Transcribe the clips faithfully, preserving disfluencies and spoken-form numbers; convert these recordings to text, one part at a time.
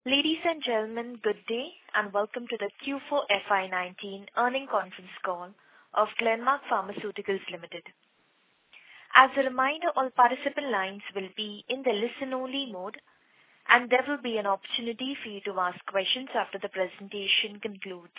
Ladies and gentlemen, good day, and welcome to the Q four F Y nineteen earnings conference call of Glenmark Pharmaceuticals Limited. As a reminder, all participant lines will be in the listen-only mode, and there will be an opportunity for you to ask questions after the presentation concludes.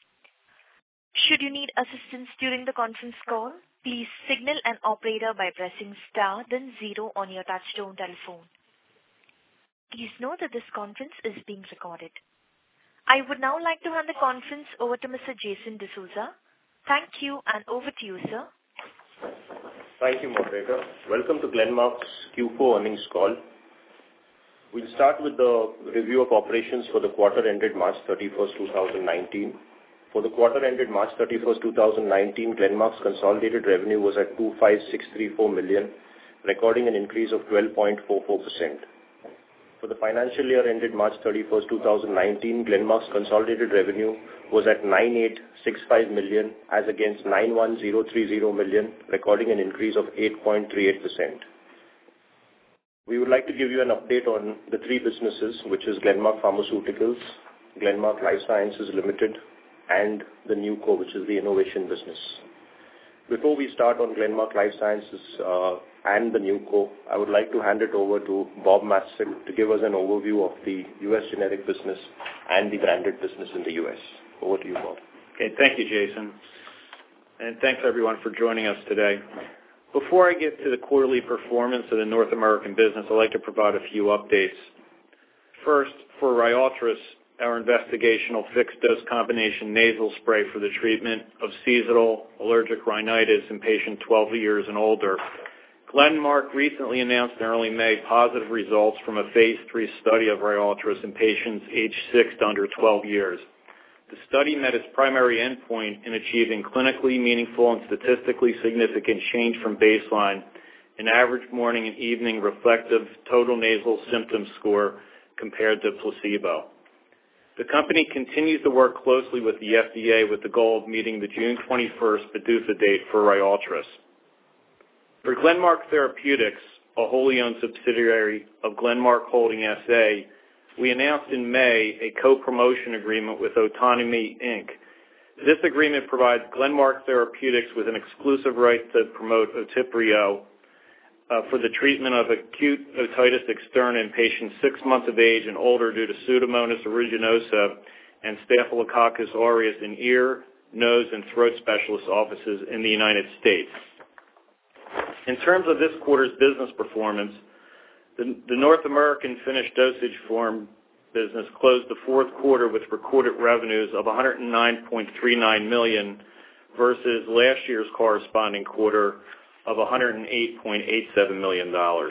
Should you need assistance during the conference call, please signal an operator by pressing star then zero on your touchtone telephone. Please note that this conference is being recorded. I would now like to hand the conference over to Mister Jason D'Souza. Thank you, and over to you, sir. Thank you, moderator. Welcome to Glenmark's Q four earnings call. We'll start with the review of operations for the quarter ended March thirty-first, twenty nineteen. For the quarter ended March thirty-first, twenty nineteen, Glenmark's consolidated revenue was at two five six three four million, recording an increase of twelve point four four percent. For the financial year ended March thirty-first, twenty nineteen, Glenmark's consolidated revenue was at nine eight six five million as against nine one zero three zero million, recording an increase of eight point three eight percent. We would like to give you an update on the three businesses, which is Glenmark Pharmaceuticals, Glenmark Life Sciences Limited, and the NewCo, which is the innovation business. Before we start on Glenmark Life Sciences uh, and the NewCo, I would like to hand it over to Bob Masick to give us an overview of the U S generic business and the branded business in the U S. Over to you, Bob. Okay, thank you, Jason. And thanks, everyone, for joining us today. Before I get to the quarterly performance of the North American business, I'd like to provide a few updates. First, for Ryaltris, our investigational fixed-dose combination nasal spray for the treatment of seasonal allergic rhinitis in patients twelve years and older. Glenmark recently announced in early May positive results from a phase three study of Ryaltris in patients aged six to under twelve years. The study met its primary endpoint in achieving clinically meaningful and statistically significant change from baseline in average morning and evening reflective total nasal symptom score compared to placebo. The company continues to work closely with the F D A with the goal of meeting the June twenty-first PDUFA date for Ryaltris. For Glenmark Therapeutics, a wholly owned subsidiary of Glenmark Holding S A, we announced in May a co-promotion agreement with Otonomy Incorporated. This agreement provides Glenmark Therapeutics with an exclusive right to promote Otiprio uh, for the treatment of acute otitis externa in patients six months of age and older due to Pseudomonas aeruginosa and Staphylococcus aureus in ear, nose, and throat specialist offices in the United States. In terms of this quarter's business performance, the, the North American finished dosage form business closed the fourth quarter with recorded revenues of one hundred nine point three nine million dollars versus last year's corresponding quarter of one hundred eight point eight seven million dollars.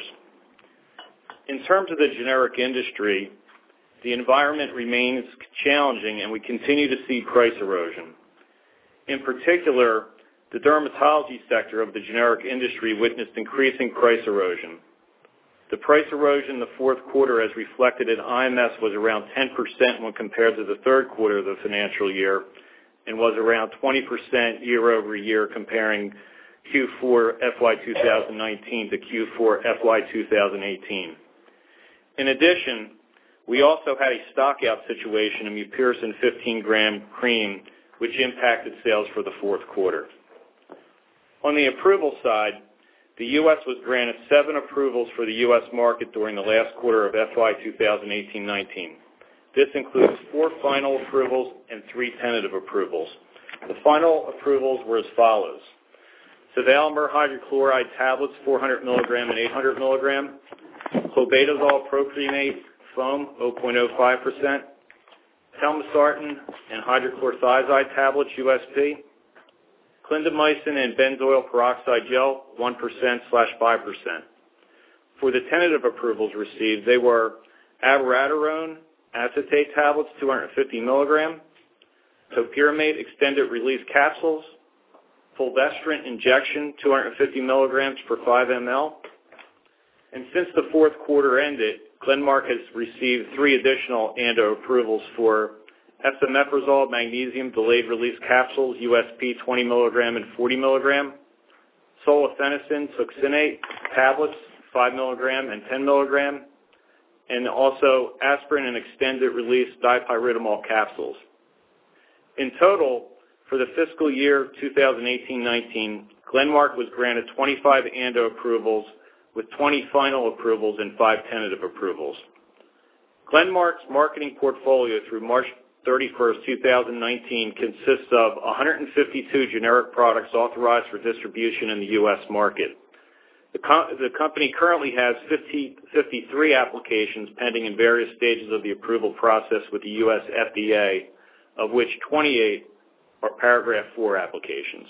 In terms of the generic industry, the environment remains challenging and we continue to see price erosion. In particular, the dermatology sector of the generic industry witnessed increasing price erosion. The price erosion in the fourth quarter, as reflected in I M S, was around ten percent when compared to the third quarter of the financial year and was around twenty percent year over year comparing Q four F Y twenty nineteen to Q four F Y twenty eighteen. In addition, we also had a stockout situation in mupirocin fifteen gram cream, which impacted sales for the fourth quarter. On the approval side, the U S was granted seven approvals for the U S market during the last quarter of F Y twenty eighteen nineteen. This includes four final approvals and three tentative approvals. The final approvals were as follows: Sevelamer hydrochloride tablets, four hundred milligram and eight hundred milligram, clobetasol propionate foam, zero point zero five percent, telmisartan and hydrochlorothiazide tablets, U S P, clindamycin and benzoyl peroxide gel, one percent slash five percent. For the tentative approvals received, they were abiraterone acetate tablets, two hundred fifty milligram, topiramate extended release capsules, fulvestrant injection, two hundred fifty milligrams per five milliliters. And since the fourth quarter ended, Glenmark has received three additional A N D A approvals for esomeprazole magnesium delayed release capsules, U S P twenty milligram and forty milligram, solifenacin succinate tablets, five milligram and ten milligram, and also aspirin and extended-release dipyridamole capsules. In total, for the fiscal year twenty eighteen nineteen, Glenmark was granted twenty-five A N D A approvals with twenty final approvals and five tentative approvals. Glenmark's marketing portfolio through March thirty-first, twenty nineteen consists of one hundred fifty-two generic products authorized for distribution in the U S market. The, co- the company currently has fifty, fifty-three applications pending in various stages of the approval process with the U S F D A, of which twenty-eight are Paragraph four applications.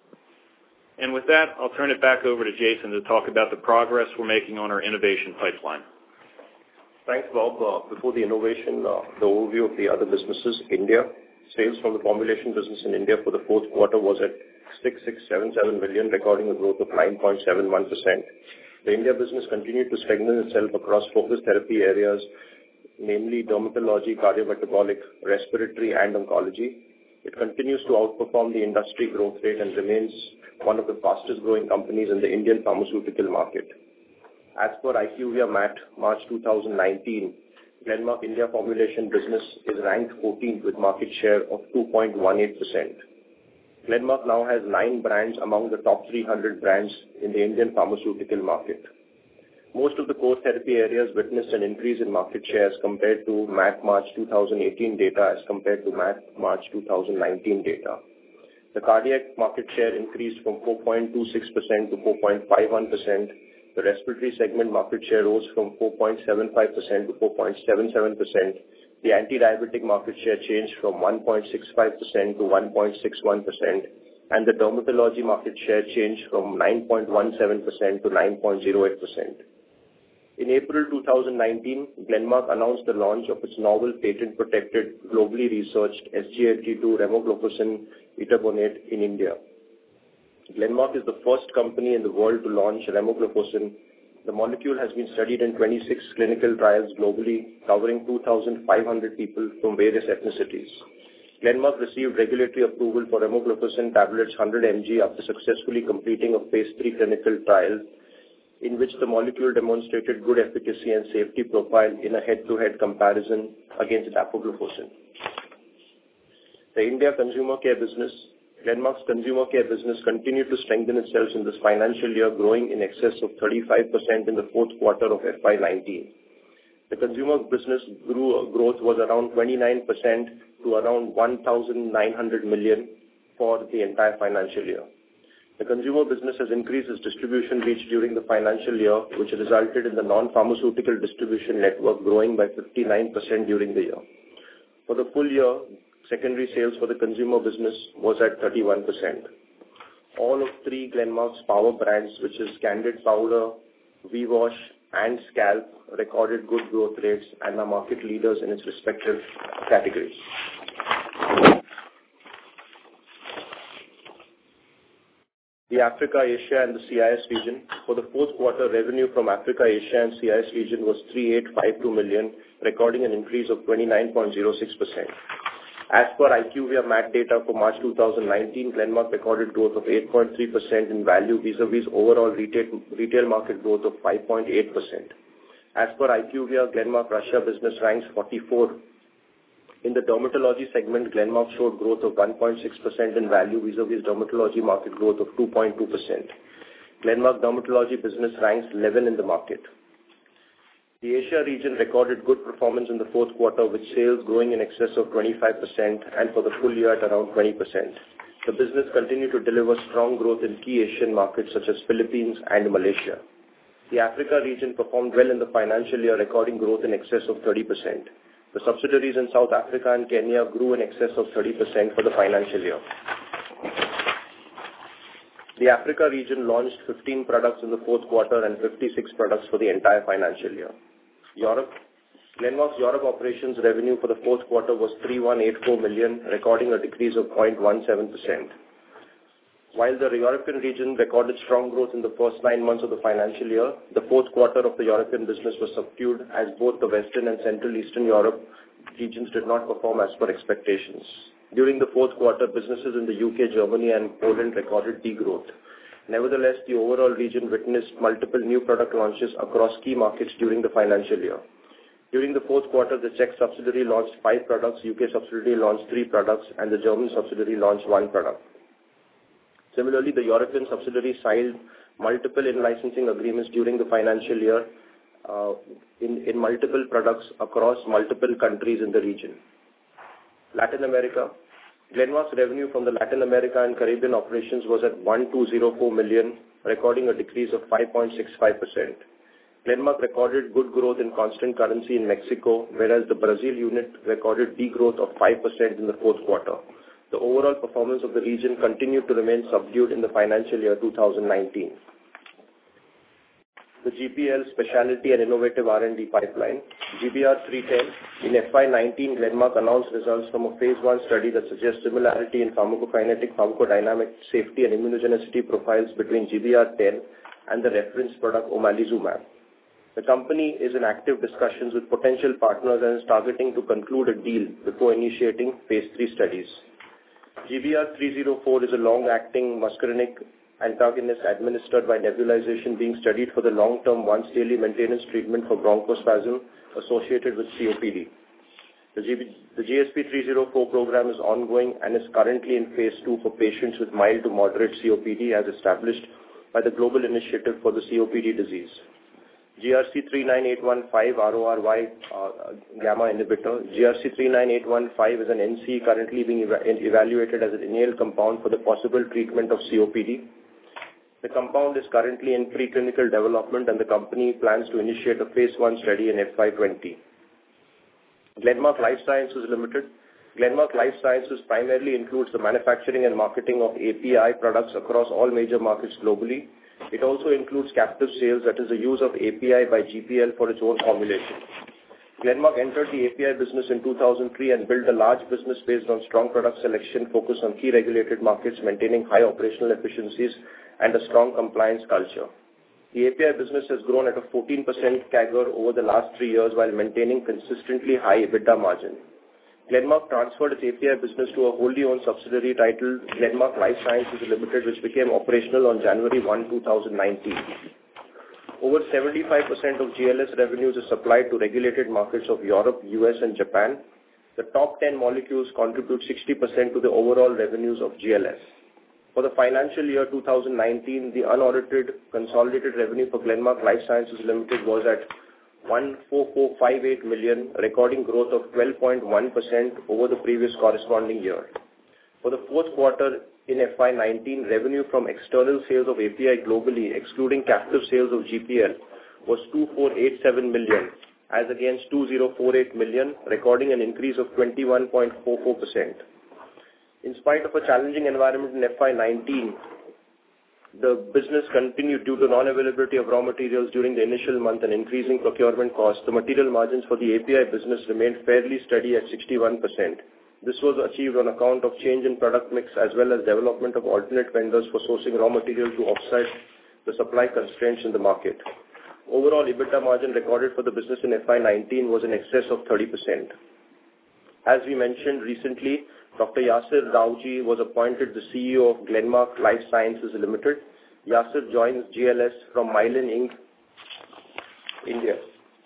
And with that, I'll turn it back over to Jason to talk about the progress we're making on our innovation pipeline. Thanks, Bob. Uh, before the innovation, uh, the overview of the other businesses. India, sales from the formulation business in India for the fourth quarter was at six thousand six hundred seventy-seven million, recording a growth of nine point seven one percent. The India business continued to strengthen itself across focus therapy areas, namely dermatology, cardiometabolic, respiratory, and oncology. It continues to outperform the industry growth rate and remains one of the fastest growing companies in the Indian pharmaceutical market. As per IQVIA M A T, March twenty nineteen, Glenmark India formulation business is ranked fourteenth with market share of two point one eight percent. Glenmark now has nine brands among the top three hundred brands in the Indian pharmaceutical market. Most of the core therapy areas witnessed an increase in market shares compared to M A T March twenty eighteen data as compared to M A T March twenty nineteen data. The cardiac market share increased from four point two six percent to four point five one percent. The respiratory segment market share rose from four point seven five percent to four point seven seven percent. The anti-diabetic market share changed from one point six five percent to one point six one percent. And the dermatology market share changed from nine point one seven percent to nine point zero eight percent. In April twenty nineteen, Glenmark announced the launch of its novel patent-protected, globally researched S G L T two remagliflozin etoposide in India. Glenmark is the first company in the world to launch remagliflozin. The molecule has been studied in twenty-six clinical trials globally, covering two thousand five hundred people from various ethnicities. Glenmark received regulatory approval for remagliflozin tablets one hundred milligrams after successfully completing a phase three clinical trial in which the molecule demonstrated good efficacy and safety profile in a head-to-head comparison against dapagliflozin. The India consumer care business. Glenmark's consumer care business continued to strengthen itself in this financial year, growing in excess of thirty-five percent in the fourth quarter of F Y nineteen. The consumer business grew, growth was around twenty-nine percent to around one thousand nine hundred million for the entire financial year. The consumer business has increased its distribution reach during the financial year, which resulted in the non-pharmaceutical distribution network growing by fifty-nine percent during the year. For the full year, secondary sales for the consumer business was at thirty-one percent. All of three Glenmark's power brands, which is Candid Powder, V-Wash, and Scalp, recorded good growth rates and are market leaders in its respective categories. The Africa, Asia, and the C I S region. For the fourth quarter, revenue from Africa, Asia, and C I S region was three thousand eight hundred fifty-two million, recording an increase of twenty-nine point zero six percent. As per IQVIA M A T data for March twenty nineteen, Glenmark recorded growth of eight point three percent in value vis-a-vis overall retail, retail market growth of five point eight percent. As per IQVIA, Glenmark Russia business ranks forty-four. In the dermatology segment, Glenmark showed growth of one point six percent in value vis-a-vis dermatology market growth of two point two percent. Glenmark dermatology business ranks eleven in the market. The Asia region recorded good performance in the fourth quarter, with sales growing in excess of twenty-five percent and for the full year at around twenty percent. The business continued to deliver strong growth in key Asian markets such as Philippines and Malaysia. The Africa region performed well in the financial year, recording growth in excess of thirty percent. The subsidiaries in South Africa and Kenya grew in excess of thirty percent for the financial year. The Africa region launched fifteen products in the fourth quarter and fifty-six products for the entire financial year. Europe. Glenmark's Europe operations revenue for the fourth quarter was three thousand one hundred eighty-four million, recording a decrease of zero point one seven percent. While the European region recorded strong growth in the first nine months of the financial year, the fourth quarter of the European business was subdued as both the Western and Central Eastern Europe regions did not perform as per expectations. During the fourth quarter, businesses in the U K, Germany, and Poland recorded degrowth. Nevertheless, the overall region witnessed multiple new product launches across key markets during the financial year. During the fourth quarter, the Czech subsidiary launched five products, U K subsidiary launched three products, and the German subsidiary launched one product. Similarly, the European subsidiary signed multiple in-licensing agreements during the financial year uh, in, in multiple products across multiple countries in the region. Latin America. Glenmark's revenue from the Latin America and Caribbean operations was at one thousand two hundred four million, recording a decrease of five point six five percent. Glenmark recorded good growth in constant currency in Mexico, whereas the Brazil unit recorded degrowth of five percent in the fourth quarter. The overall performance of the region continued to remain subdued in the financial year two thousand nineteen. The G P L Specialty and Innovative R and D Pipeline, G B R three ten. In F Y nineteen, Glenmark announced results from a phase one study that suggests similarity in pharmacokinetic, pharmacodynamic, safety and immunogenicity profiles between G B R ten and the reference product omalizumab. The company is in active discussions with potential partners and is targeting to conclude a deal before initiating phase three studies. G B R three oh four is a long-acting muscarinic antagonist administered by nebulization being studied for the long-term once-daily maintenance treatment for bronchospasm associated with C O P D. The, G B, the G S P three oh four program is ongoing and is currently in phase two for patients with mild to moderate C O P D as established by the Global Initiative for the C O P D Disease. G R C three nine eight one five R O R Y uh, gamma inhibitor. G R C three nine eight one five is an N C E currently being eva evaluated as an inhaled compound for the possible treatment of C O P D. The compound is currently in preclinical development and the company plans to initiate a phase one study in F Y twenty. Glenmark Life Sciences Limited. Glenmark Life Sciences primarily includes the manufacturing and marketing of A P I products across all major markets globally. It also includes captive sales, that is the use of A P I by G P L for its own formulation. Glenmark entered the A P I business in two thousand three and built a large business based on strong product selection, focus on key regulated markets, maintaining high operational efficiencies and a strong compliance culture. The A P I business has grown at a fourteen percent C A G R over the last three years while maintaining consistently high EBITDA margin. Glenmark transferred its A P I business to a wholly owned subsidiary titled Glenmark Life Sciences Limited, which became operational on January first, two thousand nineteen. Over seventy-five percent of G L S revenues is supplied to regulated markets of Europe, U S and Japan. The top ten molecules contribute sixty percent to the overall revenues of G L S. For the financial year two thousand nineteen, the unaudited consolidated revenue for Glenmark Life Sciences Limited was at one four four five eight million, recording growth of twelve point one percent over the previous corresponding year. For the fourth quarter in F Y nineteen, revenue from external sales of A P I globally, excluding captive sales of G P L, was two thousand four hundred eighty-seven million, as against two thousand forty-eight million, recording an increase of twenty-one point four four percent. In spite of a challenging environment in F Y nineteen, the business continued due to non-availability of raw materials during the initial month and increasing procurement costs. The material margins for the A P I business remained fairly steady at sixty-one percent. This was achieved on account of change in product mix as well as development of alternate vendors for sourcing raw material to offset the supply constraints in the market. Overall, EBITDA margin recorded for the business in F Y nineteen was in excess of thirty percent. As we mentioned recently, Doctor Yasir Rawji was appointed the C E O of Glenmark Life Sciences Limited. Yasir joins G L S from Mylan Incorporated, India.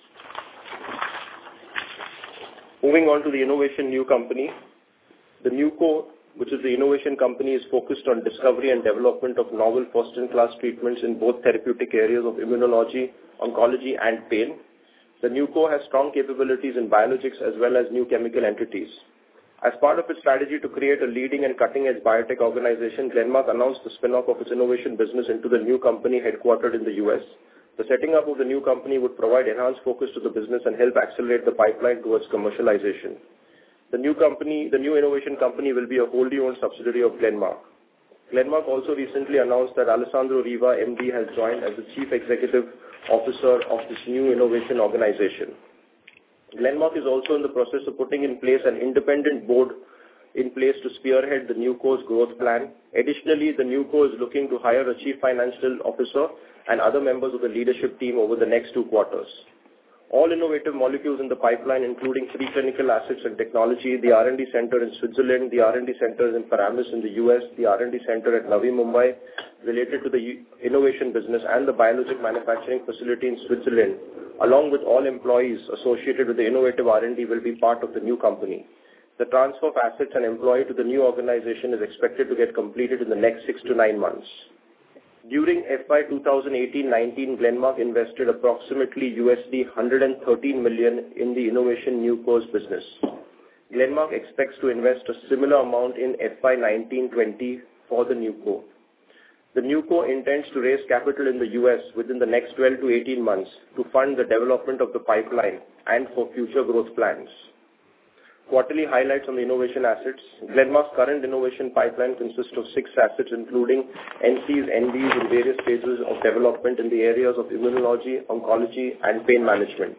Moving on to the innovation new company. The NewCo, which is the innovation company, is focused on discovery and development of novel first-in-class treatments in both therapeutic areas of immunology, oncology, and pain. The NewCo has strong capabilities in biologics as well as new chemical entities. As part of its strategy to create a leading and cutting-edge biotech organization, Glenmark announced the spin-off of its innovation business into the new company headquartered in the U S. The setting up of the new company would provide enhanced focus to the business and help accelerate the pipeline towards commercialization. The new company, the new innovation company will be a wholly owned subsidiary of Glenmark. Glenmark also recently announced that Alessandro Riva, M D, has joined as the Chief Executive Officer of this new innovation organization. Glenmark is also in the process of putting in place an independent board in place to spearhead the NewCo's growth plan. Additionally, the NewCo is looking to hire a chief financial officer and other members of the leadership team over the next two quarters. All innovative molecules in the pipeline, including preclinical assets and technology, the R and D center in Switzerland, the R and D centers in Paramus in the U S, the R and D center at Navi Mumbai related to the innovation business, and the biologic manufacturing facility in Switzerland, along with all employees associated with the innovative R and D, will be part of the new company. The transfer of assets and employee to the new organization is expected to get completed in the next six to nine months. During F Y twenty eighteen nineteen, Glenmark invested approximately U S D one hundred thirteen million in the innovation new course business. Glenmark expects to invest a similar amount in F Y nineteen twenty for the new co. The new co intends to raise capital in the U S within the next twelve to eighteen months to fund the development of the pipeline and for future growth plans. Quarterly highlights on the innovation assets. Glenmark's current innovation pipeline consists of six assets, including N Cs, N Ds in various stages of development in the areas of immunology, oncology, and pain management.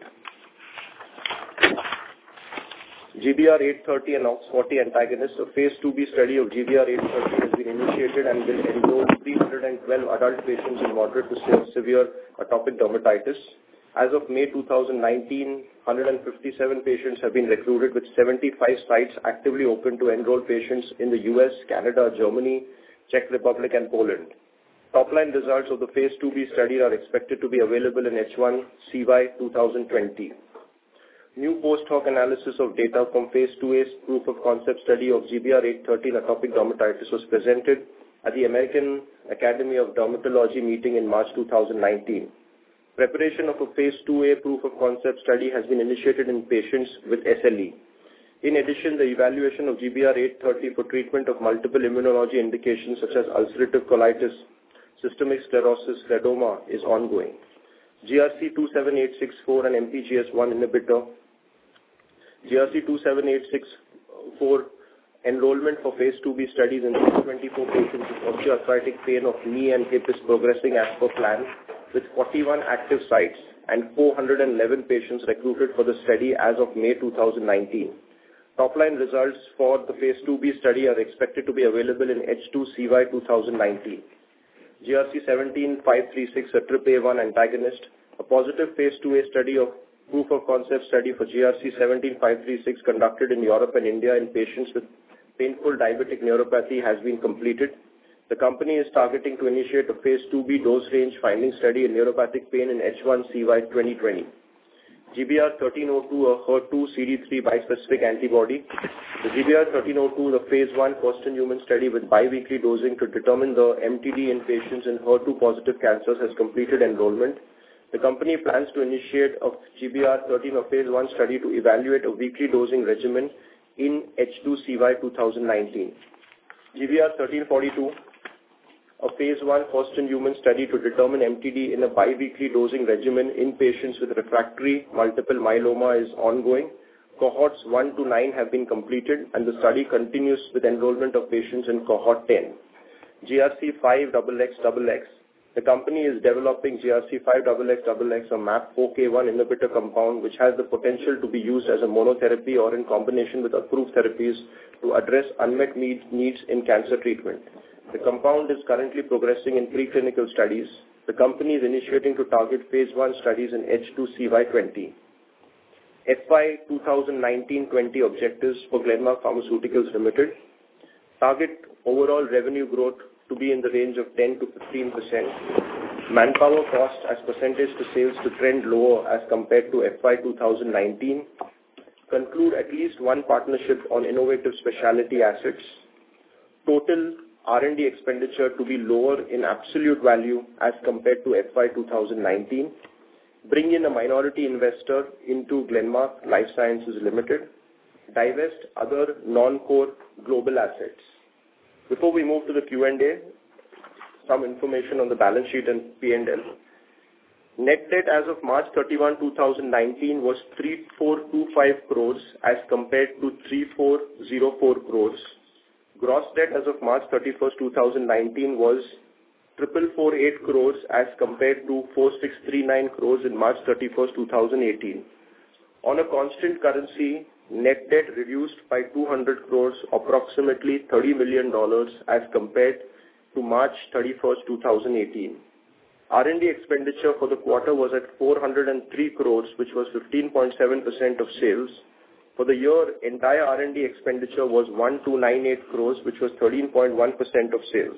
G B R eight thirty and O X forty antagonist, a phase two B study of G B R eight thirty has been initiated and will enroll three hundred twelve adult patients in moderate to severe atopic dermatitis. As of May twenty nineteen, one hundred fifty-seven patients have been recruited, with seventy-five sites actively open to enroll patients in the U S, Canada, Germany, Czech Republic, and Poland. Top-line results of the phase two B study are expected to be available in H one C Y twenty twenty. New post-hoc analysis of data from phase two A proof of concept study of G B R eight thirty in atopic dermatitis was presented at the American Academy of Dermatology meeting in March twenty nineteen. Preparation of a phase two A proof of concept study has been initiated in patients with S L E. In addition, the evaluation of G B R eight thirty for treatment of multiple immunology indications such as ulcerative colitis, systemic sclerosis, scleroderma is ongoing. G R C two seven eight six four, an M P G S one inhibitor. G R C two seven eight six four enrollment for phase two B studies in twenty-four patients with osteoarthritic pain of knee and hip is progressing as per plan, with forty-one active sites and four hundred eleven patients recruited for the study as of May twenty nineteen. Top-line results for the phase two B study are expected to be available in H two C Y twenty nineteen. G R C one seven five three six, a T R P A one antagonist, a positive phase two A study of proof of concept study for G R C one seven five three six conducted in Europe and India in patients with painful diabetic neuropathy has been completed. The company is targeting to initiate a phase two B dose range finding study in neuropathic pain in H one C Y twenty twenty. G B R thirteen oh two, a H E R two C D three bispecific antibody. The G B R thirteen oh two, the phase one first-in-human study with bi-weekly dosing to determine the M T D in patients in H E R two positive cancers has completed enrollment. The company plans to initiate a G B R thirteen, a phase one study to evaluate a weekly dosing regimen in H two C Y twenty nineteen. G B R thirteen forty-two, a phase one first-in-human study to determine M T D in a bi-weekly dosing regimen in patients with refractory multiple myeloma is ongoing. Cohorts one to nine have been completed, and the study continues with enrollment of patients in cohort ten. G R C five X X X. The company is developing G R C five X X X, a M A P four K one inhibitor compound which has the potential to be used as a monotherapy or in combination with approved therapies to address unmet needs in cancer treatment. The compound is currently progressing in preclinical studies. The company is initiating to target phase one studies in H two C Y twenty. F Y twenty nineteen twenty objectives for Glenmark Pharmaceuticals Limited. Target overall revenue growth to be in the range of ten to fifteen percent. Manpower cost as percentage to sales to trend lower as compared to F Y twenty nineteen. Conclude at least one partnership on innovative specialty assets. Total R and D expenditure to be lower in absolute value as compared to F Y twenty nineteen. Bring in a minority investor into Glenmark Life Sciences Limited. Divest other non-core global assets. Before we move to the Q and A, some information on the balance sheet and P and L. Net debt as of March thirty-first, twenty nineteen was three thousand four hundred twenty-five crores as compared to three thousand four hundred four crores. Gross debt as of March thirty-first, twenty nineteen was four thousand four hundred forty-eight crores as compared to four thousand six hundred thirty-nine crores in March thirty-first, twenty eighteen. On a constant currency, net debt reduced by two hundred crores, approximately thirty million dollars as compared to March thirty-first, twenty eighteen. R and D expenditure for the quarter was at four hundred three crores, which was fifteen point seven percent of sales. For the year, entire R and D expenditure was one thousand two hundred ninety-eight crores, which was thirteen point one percent of sales.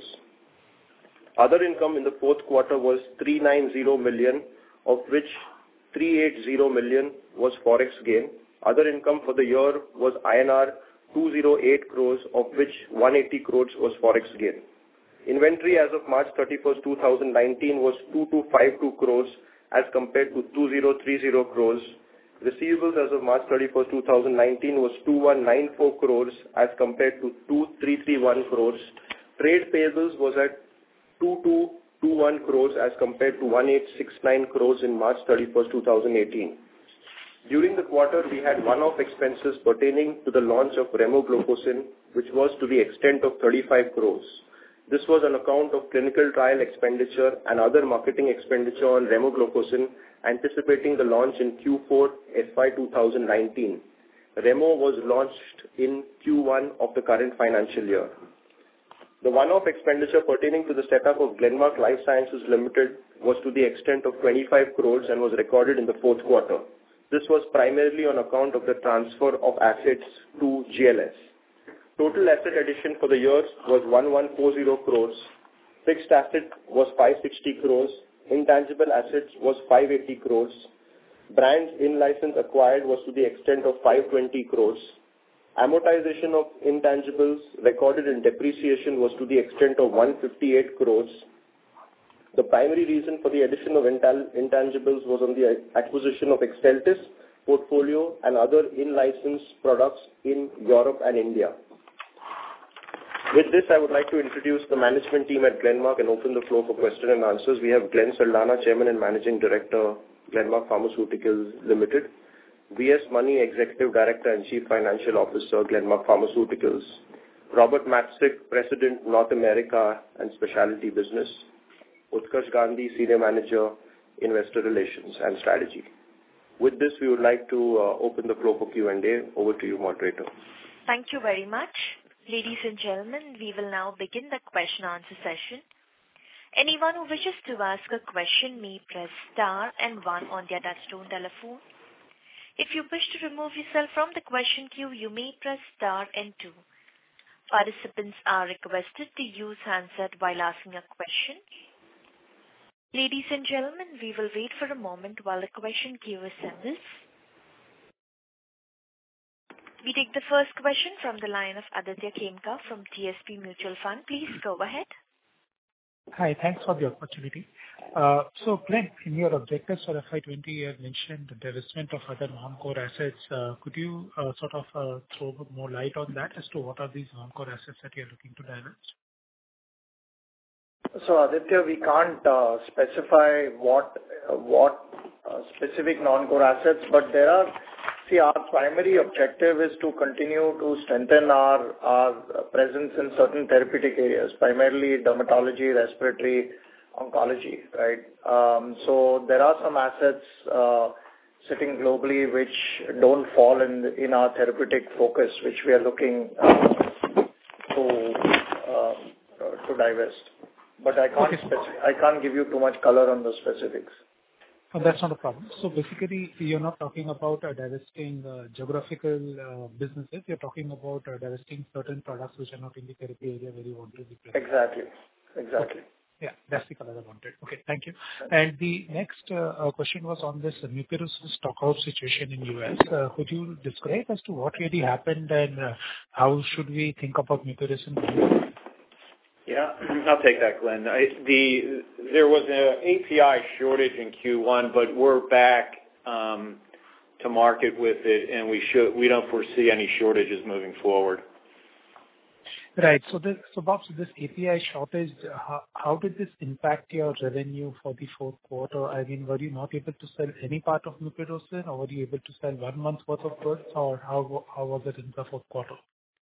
Other income in the fourth quarter was three hundred ninety million, of which three hundred eighty million was forex gain. Other income for the year was I N R two hundred eight crores, of which one hundred eighty crores was forex gain. Inventory as of March thirty-first, two thousand nineteen was two thousand two hundred fifty-two crores as compared to two thousand thirty crores. Receivables as of March thirty-first, two thousand nineteen was two thousand one hundred ninety-four crores as compared to two thousand three hundred thirty-one crores. Trade payables was at two thousand two hundred twenty-one crores as compared to one thousand eight hundred sixty-nine crores in March thirty-first, two thousand eighteen. During the quarter, we had one-off expenses pertaining to the launch of Remoglocosin, which was to the extent of thirty-five crores. This was on account of clinical trial expenditure and other marketing expenditure on Remoglocosin, anticipating the launch in Q four F Y twenty nineteen. Remo was launched in Q one of the current financial year. The one-off expenditure pertaining to the setup of Glenmark Life Sciences Limited was to the extent of twenty-five crores and was recorded in the fourth quarter. This was primarily on account of the transfer of assets to G L S. Total asset addition for the year was one thousand one hundred forty crores. Fixed asset was five hundred sixty crores. Intangible assets was five hundred eighty crores. Brands in license acquired was to the extent of five hundred twenty crores. Amortization of intangibles recorded in depreciation was to the extent of one hundred fifty-eight crores. The primary reason for the addition of intangibles was on the acquisition of Exceltis portfolio and other in-license products in Europe and India. With this, I would like to introduce the management team at Glenmark and open the floor for question and answers. We have Glenn Saldanha, Chairman and Managing Director, Glenmark Pharmaceuticals Limited. V S Mani, Executive Director and Chief Financial Officer, Glenmark Pharmaceuticals. Robert Matzik, President, North America and Specialty Business. Utkarsh Gandhi, Senior Manager, Investor Relations and Strategy. With this, we would like to uh, open the floor for Q and A. Over to you, moderator. Thank you very much. Ladies and gentlemen, we will now begin the question answer session. Anyone who wishes to ask a question may press star and one on their touchtone telephone. If you wish to remove yourself from the question queue, you may press star and two. Participants are requested to use handset while asking a question. Ladies and gentlemen, we will wait for a moment while the question queue assembles. We take the first question from the line of Aditya Khemka from T S P Mutual Fund. Please go ahead. Hi, thanks for the opportunity. Uh, so, Glenn, in your objectives for F Y twenty, you have mentioned the divestment of other non-core assets. Uh, could you uh, sort of uh, throw more light on that as to what are these non-core assets that you are looking to divest? So, Aditya, we can't uh, specify what uh, what uh, specific non-core assets, but there are, see, our primary objective is to continue to strengthen our, our presence in certain therapeutic areas, primarily dermatology, respiratory, oncology, right? Um, so there are some assets uh, sitting globally which don't fall in in our therapeutic focus, which we are looking uh, to uh, to divest. But I can't okay. specific, I can't give you too much color on the specifics. Oh, that's not a problem. So basically, you're not talking about uh, divesting uh, geographical uh, businesses. You're talking about uh, divesting certain products which are not in the therapy area where you want to be present. Exactly. Exactly. Okay. Yeah, that's the color I wanted. Okay, thank you. And the next uh, question was on this Mupirocin stockout situation in U S. Uh, could you describe as to what really happened and uh, how should we think about Mupirocin? Yeah, I'll take that, Glenn. I, the there was an A P I shortage in Q one, but we're back um, to market with it, and we should we don't foresee any shortages moving forward. Right. So, this, so Bob, so this A P I shortage, how, how did this impact your revenue for the fourth quarter? I mean, were you not able to sell any part of Mupirocin, or were you able to sell one month's worth of goods, or how how was it in the fourth quarter?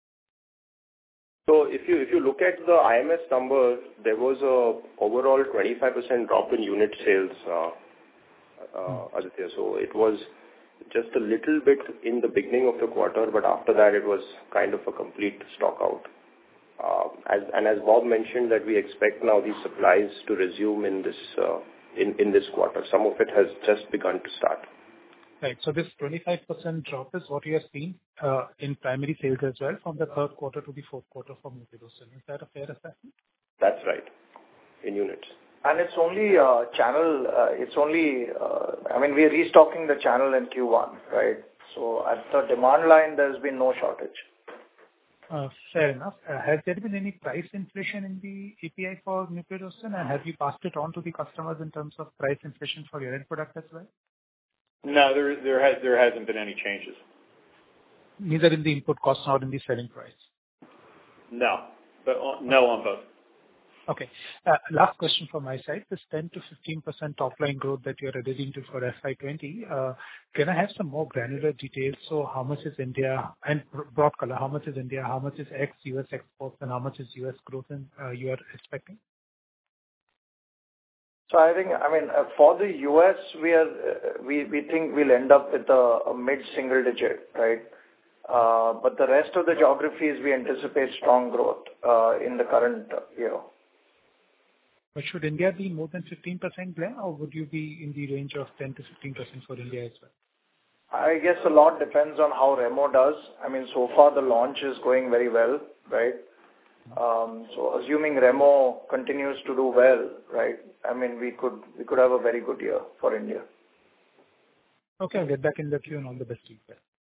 So if you if you look at the I M S numbers, there was a overall twenty-five percent drop in unit sales, uh, uh, Aditya. So it was just a little bit in the beginning of the quarter, but after that it was kind of a complete stock out. Uh, as, and as Bob mentioned that we expect now these supplies to resume in this uh, in, in this quarter. Some of it has just begun to start. Right. So this twenty-five percent drop is what you have seen uh, in primary sales as well from the third quarter to the fourth quarter for Mupirocin. Is that a fair assessment? That's right, in units. And it's only uh, channel, uh, it's only, uh, I mean, we are restocking the channel in Q one, right? So at the demand line, there's been no shortage. Uh, fair enough. Uh, has there been any price inflation in the A P I for Mupirocin, and have you passed it on to the customers in terms of price inflation for your end product as well? No, there there has there hasn't been any changes. Neither in the input cost nor in the selling price. No, but on, no on both. Okay. Uh, last question from my side. This ten to fifteen percent top line growth that you're alluding to for F Y twenty, uh, can I have some more granular details? So how much is India, and broad color, how much is India, how much is ex-U S exports, and how much is U S growth in, uh, you are expecting? So I think, I mean, uh, for the U S, we are, uh, we, we think we'll end up with a, a mid-single digit, right? Uh, but the rest of the geographies, we anticipate strong growth uh, in the current year. But should India be more than fifteen percent, Glenn, or would you be in the range of ten to fifteen percent for India as well? I guess a lot depends on how Remo does. I mean, so far the launch is going very well, right? Um, so assuming Remo continues to do well, right, I mean, we could we could have a very good year for India. Okay, I'll get back in the queue and all the best to you.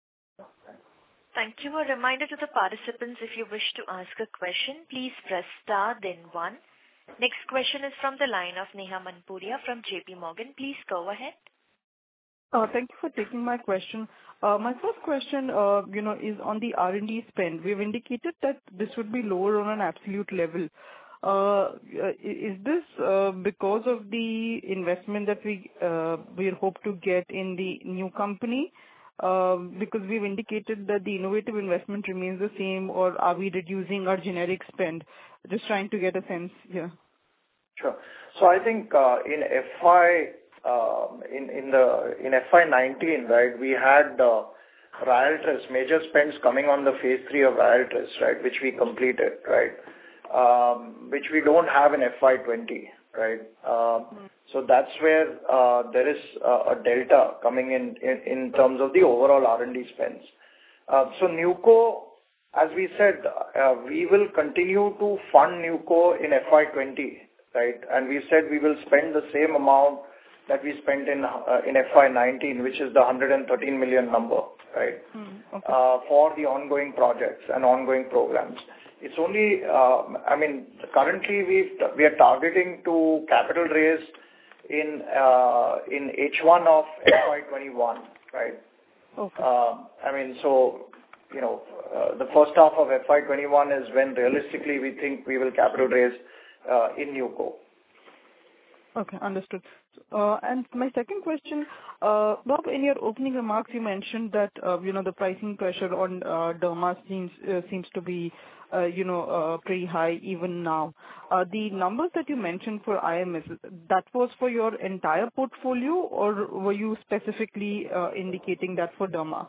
Thank you. A reminder to the participants, if you wish to ask a question, please press star then one. Next question is from the line of Neha Manpuria from J P Morgan. Please go ahead. Uh, Thank you for taking my question. Uh, My first question, uh, you know, is on the R and D spend. We've indicated that this would be lower on an absolute level. Uh, Is this uh, because of the investment that we uh, we hope to get in the new company? Uh, Because we've indicated that the innovative investment remains the same, or are we reducing our generic spend? Just trying to get a sense here. Sure. So I think uh, in F Y um, in in the in F Y nineteen, right, we had uh, Ryaltris, major spends coming on the phase three of Ryaltris, right, which we completed, right, um, which we don't have in F Y twenty, right. Um, mm. So that's where uh, there is uh, a delta coming in, in in terms of the overall R and D spends. Uh, so Nuco, as we said, uh, we will continue to fund Nuco in F Y twenty, right? And we said we will spend the same amount that we spent in uh, in F Y nineteen, which is the one hundred thirteen million number, right? Mm, okay. uh, for the ongoing projects and ongoing programs. It's only, uh, I mean, currently we we are targeting to capital raise in uh, in H one of F Y twenty-one, right? Okay. Uh, I mean, so. You know, uh, the first half of F Y twenty-one is when realistically we think we will capital raise uh, in Nuco. Okay, understood. Uh, and my second question, uh, Bob, in your opening remarks, you mentioned that, uh, you know, the pricing pressure on uh, derma seems, uh, seems to be, uh, you know, uh, pretty high even now. Uh, the numbers that you mentioned for I M S, that was for your entire portfolio, or were you specifically uh, indicating that for derma?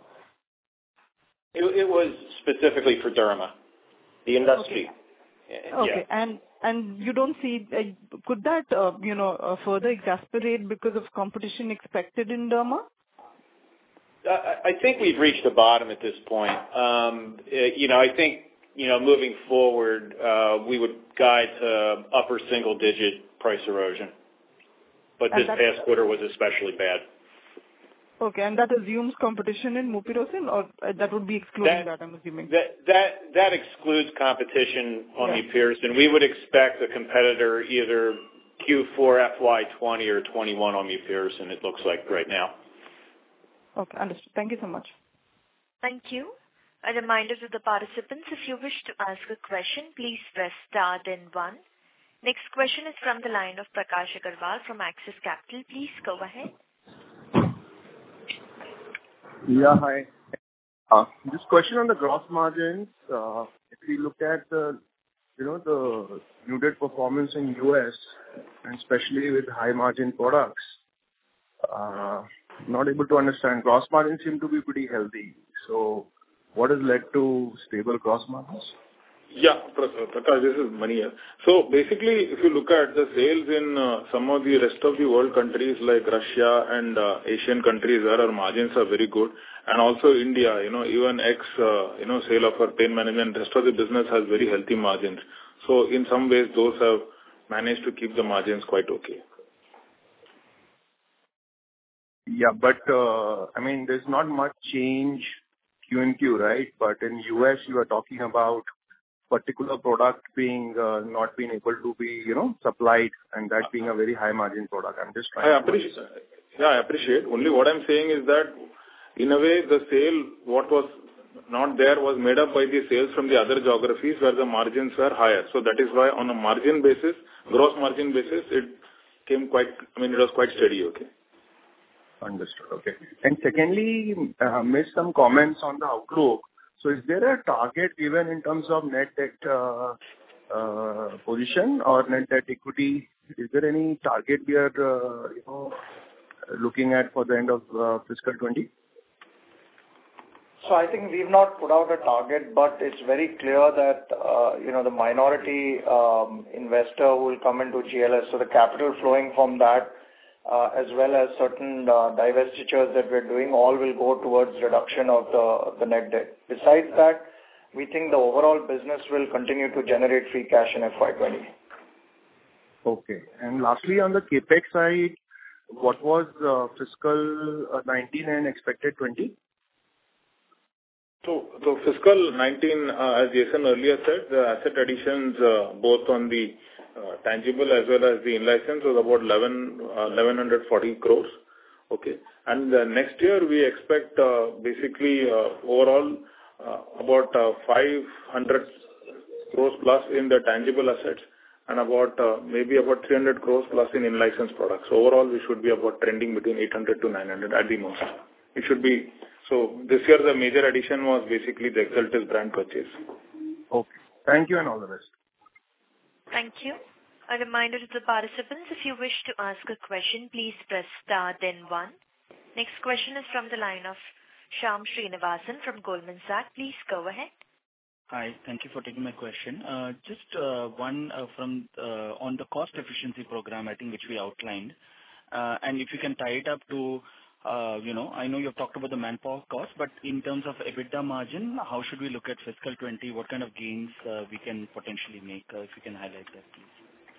It, it was specifically for derma, the industry. Okay, okay. Yeah. and and you don't see, uh, could that, uh, you know, uh, further exacerbate because of competition expected in derma? I, I think we've reached the bottom at this point. Um, it, you know, I think, you know, moving forward, uh, we would guide to upper single-digit price erosion. But and this past quarter was especially bad. Okay, and that assumes competition in Mupirocin, or that would be excluding that, that I'm assuming? That that that excludes competition on yeah. Mupirocin. We would expect a competitor either Q four F Y twenty or twenty-one on Mupirocin, it looks like right now. Okay, understood. Thank you so much. Thank you. A reminder to the participants, if you wish to ask a question, please press star then one. Next question is from the line of Prakash Agarwal from Axis Capital. Please go ahead. Yeah, hi. Uh, this question on the gross margins, uh, if we look at the, you know, the muted performance in U S, and especially with high margin products, uh, not able to understand. Gross margins seem to be pretty healthy. So what has led to stable gross margins? Yeah, Prakash, this is Mani here. So basically, if you look at the sales in uh, some of the rest of the world countries like Russia and uh, Asian countries, where our margins are very good, and also India, you know, even ex, uh, you know, sale of our pain management, rest of the business has very healthy margins. So in some ways, those have managed to keep the margins quite okay. Yeah, but uh, I mean, there's not much change Q and Q, right? But in U S, you are talking about particular product being uh, not being able to be, you know, supplied, and that being a very high margin product. I'm just trying I to appreciate. Yeah, I appreciate. Only what I'm saying is that, in a way, the sale, what was not there, was made up by the sales from the other geographies where the margins were higher. So that is why, on a margin basis, gross margin basis, it came quite. I mean, it was quite steady. Okay. Understood. Okay. And secondly, uh, missed some comments on the outlook. So is there a target given in terms of net debt uh, uh, position or net debt equity? Is there any target we are, uh, you know, looking at for the end of uh, fiscal twenty? So I think we've not put out a target, but it's very clear that, uh, you know, the minority um, investor who will come into G L S, so the capital flowing from that, Uh, as well as certain uh, divestitures that we're doing, all will go towards reduction of the, the net debt. Besides that, we think the overall business will continue to generate free cash in F Y twenty. Okay. And lastly, on the CapEx side, what was uh, fiscal nineteen and expected twenty? So, so fiscal nineteen, uh, as Jason earlier said, the asset additions uh, both on the Uh, tangible as well as the in-license was about eleven, uh, eleven forty crores. Okay. And uh, next year we expect uh, basically uh, overall uh, about uh, five hundred crores plus in the tangible assets and about uh, maybe about three hundred crores plus in in-license products. So overall we should be about trending between eight hundred to nine hundred at the most. It should be. So this year the major addition was basically the Exaltis brand purchase. Okay. Thank you and all the best. Thank you. A reminder to the participants, if you wish to ask a question, please press star then one. Next question is from the line of Shyam Srinivasan from Goldman Sachs. Please go ahead. Hi. Thank you for taking my question. Uh, just uh, one uh, from uh, on the cost efficiency program, I think, which we outlined. Uh, and if you can tie it up to, uh, you know, I know you've talked about the manpower cost, but in terms of EBITDA margin, how should we look at fiscal twenty? What kind of gains uh, we can potentially make? Uh, if you can highlight that, please.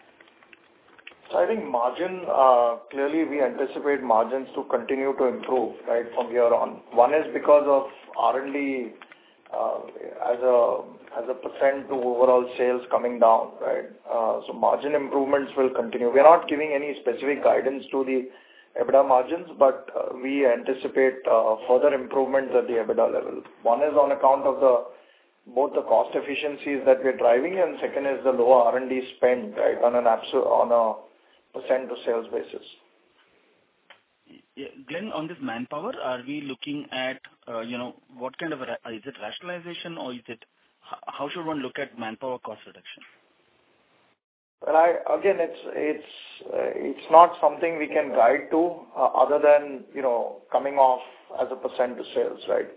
So I think margin, uh, clearly we anticipate margins to continue to improve, right, from here on. One is because of R and D uh, as a as a percent to overall sales coming down, right? Uh, so margin improvements will continue. We are not giving any specific guidance to the EBITDA margins, but uh, we anticipate uh, further improvements at the EBITDA level. One is on account of the both the cost efficiencies that we're driving, and second is the lower R and D spend, right, on an absolute on a percent to sales basis. Yeah, Glenn, on this manpower, are we looking at, uh, you know, what kind of, ra- is it rationalization or is it, how should one look at manpower cost reduction? Well, I, again, it's it's uh, it's not something we can guide to uh, other than, you know, coming off as a percent to sales, right?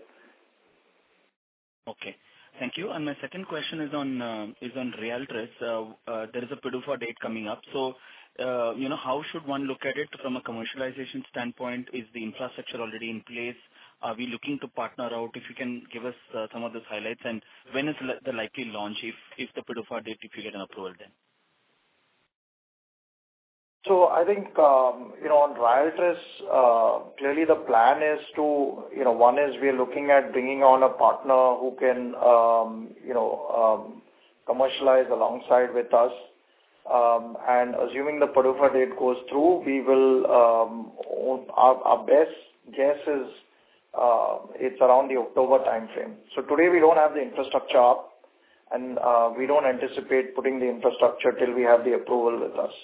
Okay. Thank you. And my second question is on uh, is on Ryaltris. Uh, uh, there is a P D U F A date coming up. So, uh, you know, how should one look at it from a commercialization standpoint? Is the infrastructure already in place? Are we looking to partner out? If you can give us uh, some of those highlights, and when is li- the likely launch if if the P D U F A date, if you get an approval then? So I think, um, you know, on Ryaltris, uh, clearly the plan is to, you know, one is we are looking at bringing on a partner who can, um, you know, um, commercialize alongside with us. Um, and assuming the P D U F A date goes through, we will, um, our, our best guess is uh, it's around the October timeframe. So today we don't have the infrastructure up, and uh, we don't anticipate putting the infrastructure till we have the approval with us.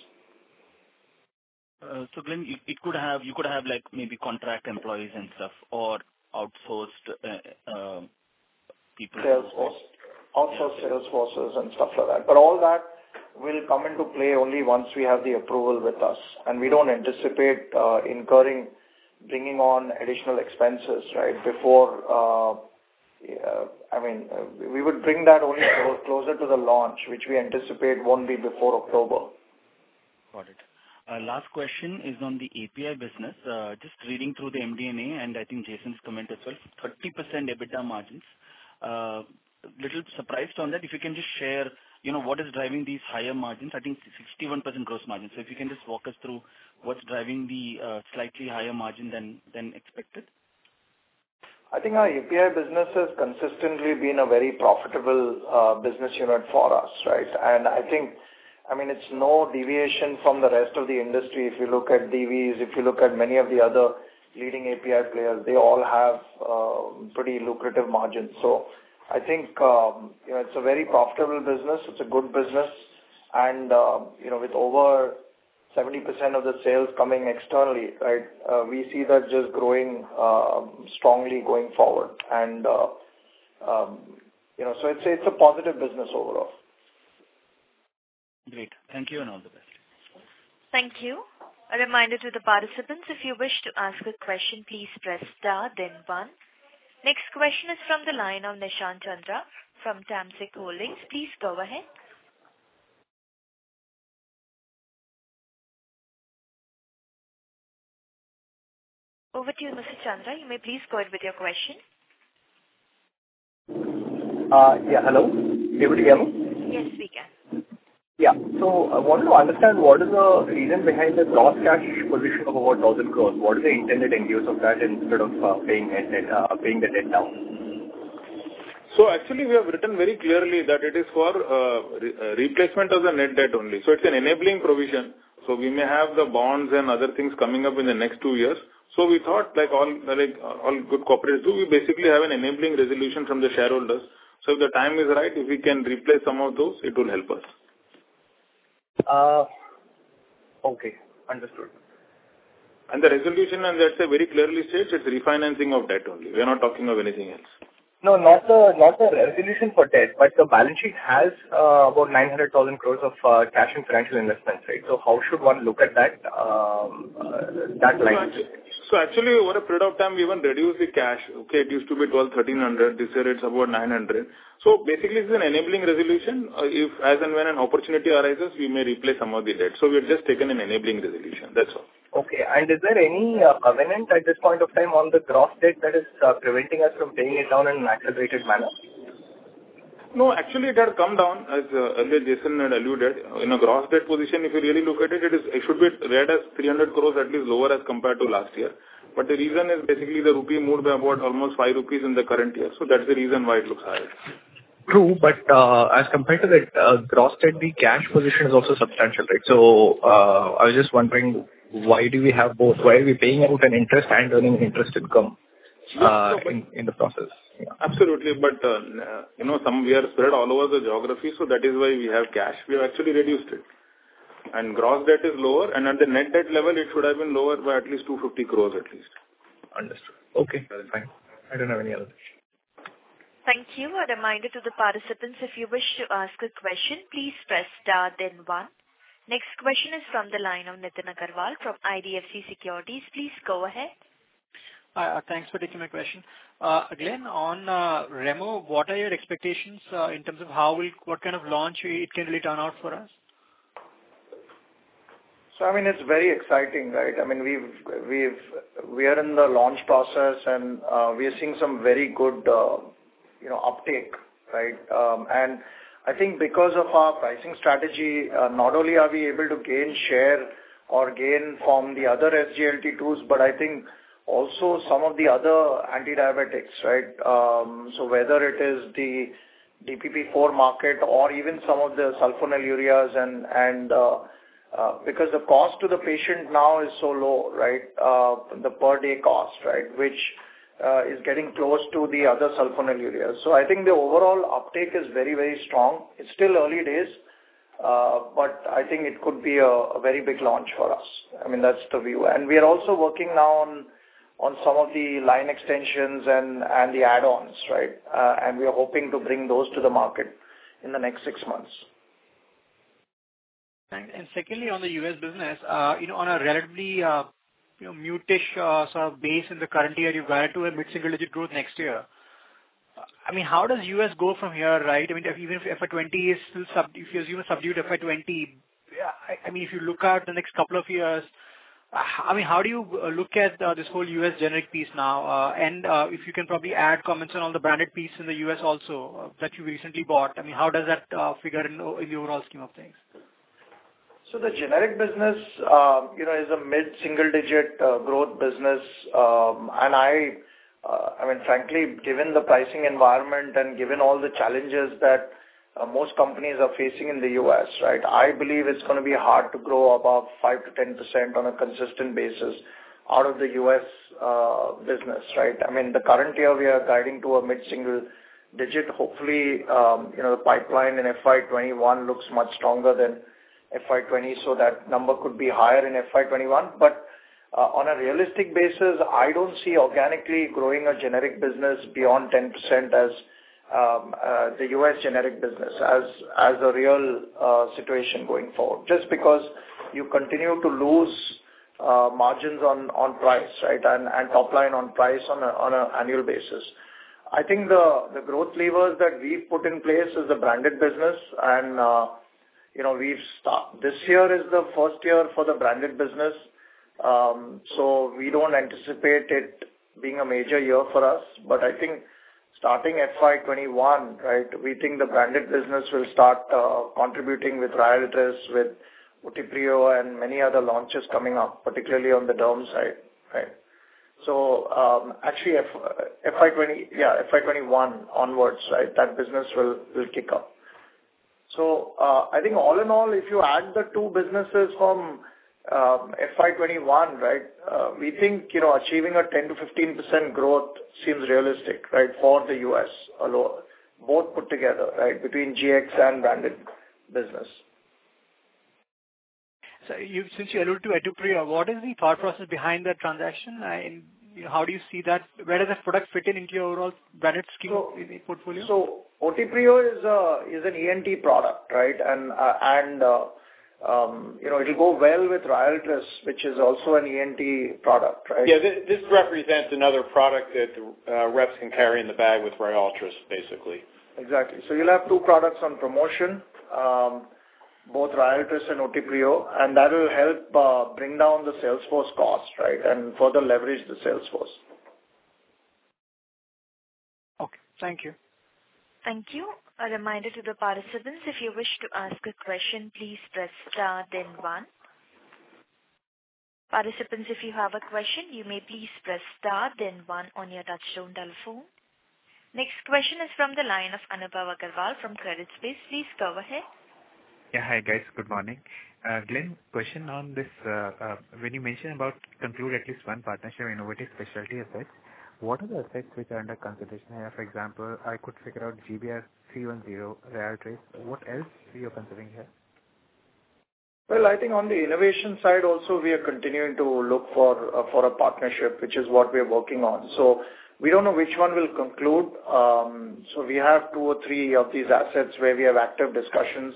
Uh, so Glenn, it, it could have, you could have like maybe contract employees and stuff, or outsourced uh, uh, people. Salesforce, outsourced yeah. sales forces and stuff like that. But all that will come into play only once we have the approval with us. And we don't anticipate uh, incurring, bringing on additional expenses, right, before, uh, uh, I mean, uh, we would bring that only closer to the launch, which we anticipate won't be before October. Got it. Uh, last question is on the A P I business. Uh, just reading through the M D N A, and I think Jason's comment as well, thirty percent EBITDA margins. Uh, little surprised on that. If you can just share, you know, what is driving these higher margins? I think sixty-one percent gross margin. So if you can just walk us through what's driving the uh, slightly higher margin than than expected. I think our A P I business has consistently been a very profitable uh, business unit for us, right? And I think, I mean, it's no deviation from the rest of the industry. If you look at D Vs, if you look at many of the other leading A P I players, they all have uh, pretty lucrative margins. So I think um, you know, it's a very profitable business. It's a good business. And, uh, you know, with over seventy percent of the sales coming externally, right, uh, we see that just growing uh, strongly going forward. And, uh, um, you know, so it's, it's a positive business overall. Great. Thank you and all the best. Thank you. A reminder to the participants, if you wish to ask a question, please press star, then one. Next question is from the line of Nishant Chandra from Tamsik Holdings. Please go ahead. Over to you, Mister Chandra. You may please go ahead with your question. Uh, yeah, hello. Able to hear me? Yes, we can. Yeah. So I wanted to understand what is the reason behind the gross cash position of about one thousand crores. What is the intended end use of that instead of uh, paying net debt, uh, paying the debt down? So actually, we have written very clearly that it is for uh, re- uh, replacement of the net debt only. So it's an enabling provision. So we may have the bonds and other things coming up in the next two years. So we thought, like all like all good corporates do, we basically have an enabling resolution from the shareholders. So if the time is right, if we can replace some of those, it will help us. Uh, okay, understood. And the resolution, and that's a very clearly states, it's refinancing of debt only. We are not talking of anything else. No, not the not the resolution for debt, but the balance sheet has uh, about nine hundred thousand crores of uh, cash and financial investments, right? So how should one look at that um, uh, that line? So actually, over a period of time, we even reduced the cash. Okay, it used to be twelve, thirteen hundred. This year, it's about nine hundred. So basically, it's an enabling resolution. Uh, if, as and when an opportunity arises, we may replace some of the debt. So we have just taken an enabling resolution. That's all. Okay. And is there any uh, covenant at this point of time on the gross debt that is uh, preventing us from paying it down in an accelerated manner? No, actually, it had come down, as uh, earlier Jason had alluded. In a gross debt position, if you really look at it, it, is, it should be read as three hundred crores at least lower as compared to last year. But the reason is basically the rupee moved by about almost five rupees in the current year. So that's the reason why it looks higher. True, but uh, as compared to the uh, gross debt, the cash position is also substantial, right? So uh, I was just wondering, why do we have both? Why are we paying out an interest and earning interest income uh, no, in, in the process? Yeah. Absolutely, but uh, you know, some we are spread all over the geography, so that is why we have cash. We have actually reduced it, and gross debt is lower, and at the net debt level, it should have been lower by at least two hundred fifty crores at least. Understood. Okay, fine. I don't have any other questions. Thank you. A reminder to the participants, if you wish to ask a question, please press star then one. Next question is from the line of Nitin Agarwal from I D F C Securities. Please go ahead. Uh, thanks for taking my question. Uh, Glenn, on uh, Remo, what are your expectations uh, in terms of how will, what kind of launch it can really turn out for us? So, I mean, it's very exciting, right? I mean, we've, we've, we are in the launch process and uh, we are seeing some very good, uh, you know, uptake, right? Um, and I think because of our pricing strategy, uh, not only are we able to gain share or gain from the other S G L T twos, but I think also some of the other anti-diabetics, right? Um, so whether it is the D P P four market or even some of the sulfonylureas and, and uh, uh, because the cost to the patient now is so low, right? Uh, the per day cost, right? Which uh, is getting close to the other sulfonylureas. So I think the overall uptake is very, very strong. It's still early days. Uh, but I think it could be a, a very big launch for us. I mean, that's the view. And we are also working now on on some of the line extensions and, and the add-ons, right? Uh, and we are hoping to bring those to the market in the next six months. And, and secondly, on the U S business, uh, you know, on a relatively uh, you know, mutish uh, sort of base in the current year, you've got to a mid-single digit growth next year. I mean, how does U S go from here, right? I mean, if, even if F Y twenty is still sub, if you assume a subdued F Y twenty, I, I mean, if you look at the next couple of years, I mean, how do you look at uh, this whole U S generic piece now? Uh, and uh, if you can probably add comments on all the branded piece in the U S also uh, that you recently bought. I mean, how does that uh, figure in, in the overall scheme of things? So the generic business, uh, you know, is a mid-single-digit uh, growth business, um, and I, uh, I mean, frankly, given the pricing environment and given all the challenges that uh, most companies are facing in the U S, right, I believe it's going to be hard to grow above five to ten percent on a consistent basis out of the U S uh, business, right? I mean, the current year we are guiding to a mid-single-digit. Hopefully, um, you know, the pipeline in F Y twenty-one looks much stronger than F Y twenty, so that number could be higher in F Y twenty-one. But uh, on a realistic basis, I don't see organically growing a generic business beyond ten percent as um, uh, the U S generic business as as a real uh, situation going forward. Just because you continue to lose uh, margins on, on price, right, and, and top line on price on a, on an annual basis. I think the, the growth levers that we've put in place is the branded business, and uh, You know, we've start, this year is the first year for the branded business, um, so we don't anticipate it being a major year for us. But I think starting F Y twenty-one, right, we think the branded business will start uh, contributing with Ryaltris, with Utiprio, and many other launches coming up, particularly on the derm side, right? So um, actually, F, FY twenty, yeah, F Y twenty-one onwards, right, that business will will kick up. So uh, I think all in all, if you add the two businesses from um, F Y twenty-one, right, uh, we think, you know, achieving a ten to fifteen percent growth seems realistic, right, for the U S alone, both put together, right, between G X and branded business. So you, since you alluded to Utiprio, what is the thought process behind that transaction? I, you know, how do you see that? Where does that product fit in into your overall branded scheme so, portfolio? So Utiprio is a, is an E N T product, right? And, uh, and uh, um, you know, it'll go well with Ryaltris, which is also an E N T product, right? Yeah, this, this represents another product that uh, reps can carry in the bag with Ryaltris, basically. Exactly. So you'll have two products on promotion, um, both Ryaltris and Utiprio, and that will help uh, bring down the sales force cost, right, and further leverage the sales force. Okay, thank you. Thank you. A reminder to the participants, if you wish to ask a question, please press star then one. Participants, if you have a question, you may please press star then one on your touchtone telephone. Next question is from the line of Anubhav Agarwal from Credit Suisse. Please go ahead. Yeah, hi guys, good morning. Uh, Glenn, question on this, uh, uh, when you mentioned about conclude at least one partnership in innovative specialty assets, what are the assets which are under consideration here? For example, I could figure out G B R three one zero, Ryaltris. What else are you considering here? Well, I think on the innovation side also we are continuing to look for uh, for a partnership, which is what we are working on. So we don't know which one will conclude. Um, so we have two or three of these assets where we have active discussions.